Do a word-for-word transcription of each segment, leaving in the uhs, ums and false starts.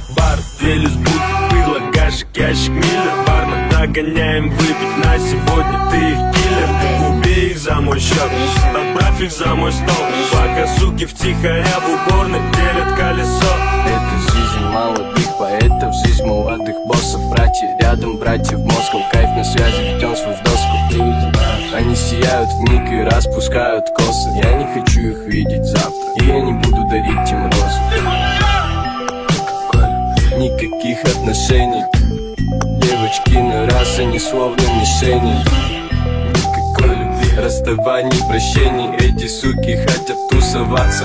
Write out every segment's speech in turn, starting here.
бар, две лесбухи, пыдло, гашек, ящик, миллер. Бармен, догоняем выпить, на сегодня ты их киллер. Убей их за мой счет, отправь их за мой стол. Пока суки втихаря в уборной делят колесо. Это жизнь молодых поэтов, жизнь молодых боссов. Братья рядом, братья в Москву, кайф на связи, ведем свою в доску. Они сияют вмиг и распускают косы. Я не хочу их видеть завтра, и я не буду дарить им розы. Никаких отношений, девочки на раз, они словно мишени. Никакой любви, расставаний, прощений. Эти суки хотят тусоваться.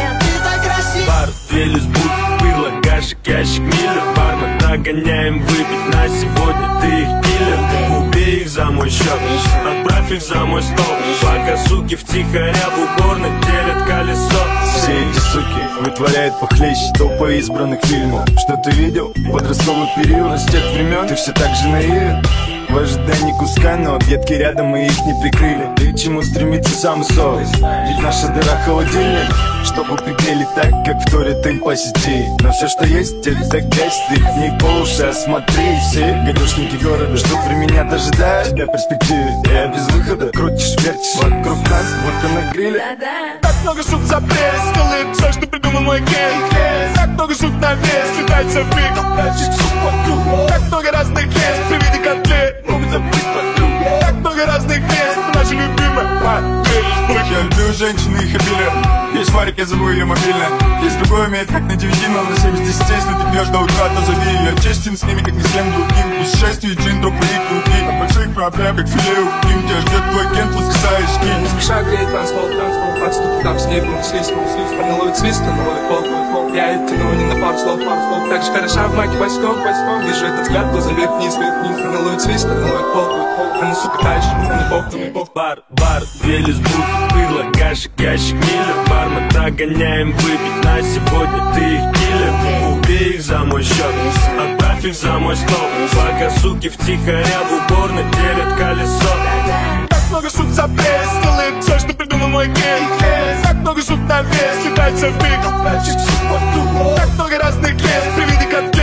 Бар, две лесбухи, пыдло, гашек, ящик, миллер. Бармен, догоняем выпить, на сегодня ты их киллер. Убей их за мой счет, отправь их за мой стол. Пока суки втихаря в уборной делят колесо. Все эти суки вытворяют похлеще топа избранных фильмов. Что ты видел? Подростковый период. С тех времен ты все так же наивен, в ожидании куска, но объедки рядом, мы их не прикрыли. Ты к чему стремится сам совесть? Ведь наша дыра холодильник, чтобы пригрели так, как вторят им по сети. Но все, что есть, это грязь, ты их не по уши осмотри. Все гадюшники города ждут времени, дожидая тебя в перспективе. Я без выхода, крутишь, вертишь вокруг нас, будто на гриле. Так много шут за пресс, делает все, что придумал мой гейм. Так много шут на вес, летается в миг. Так много разных мест, при виде котлет могут забыть подруг. Так много разных мест, наши любимые модели. Я люблю женщин и их обилие. Есть Марик, я зову ее мобильно. Есть другой, умеет как на девяти, но на семь из десяти. Если ты пьешь до утра, то зови ее. Честен с ними, как ни с кем другим. Из шестью джин, дроп и руки. От больших проблем, как филе у Ким. Тебя ждет твой кент, ласкаешь кин. Не спеша греет танцпол, танцпол. Отступит там снег, ну слизь, ну слизь. Парнилует свист, но ловит пол, твой пол. Я это тяну не на пару слов, пару слов. Так же хороша в маке босиком, босиком. Вижу этот взгляд, глаза вверх-вниз, вверх-вниз. Парнилует свист, но ловит пол, твой пол. А ну сука, дальше, не бог, не бог. Бар, бар, две лесбухи, пыдло, гашек, ящик, миллер. Бармен, догоняем выпить, на сегодня ты их киллер. Убей их за мой счет, отправь их за мой стол. Пока суки втихаря в уборной делят колесо. Так много шут за пресс, делает все, что придумал мой гейм. Так много шут на вес, летается в миг. Так много разных мест, при виде котлет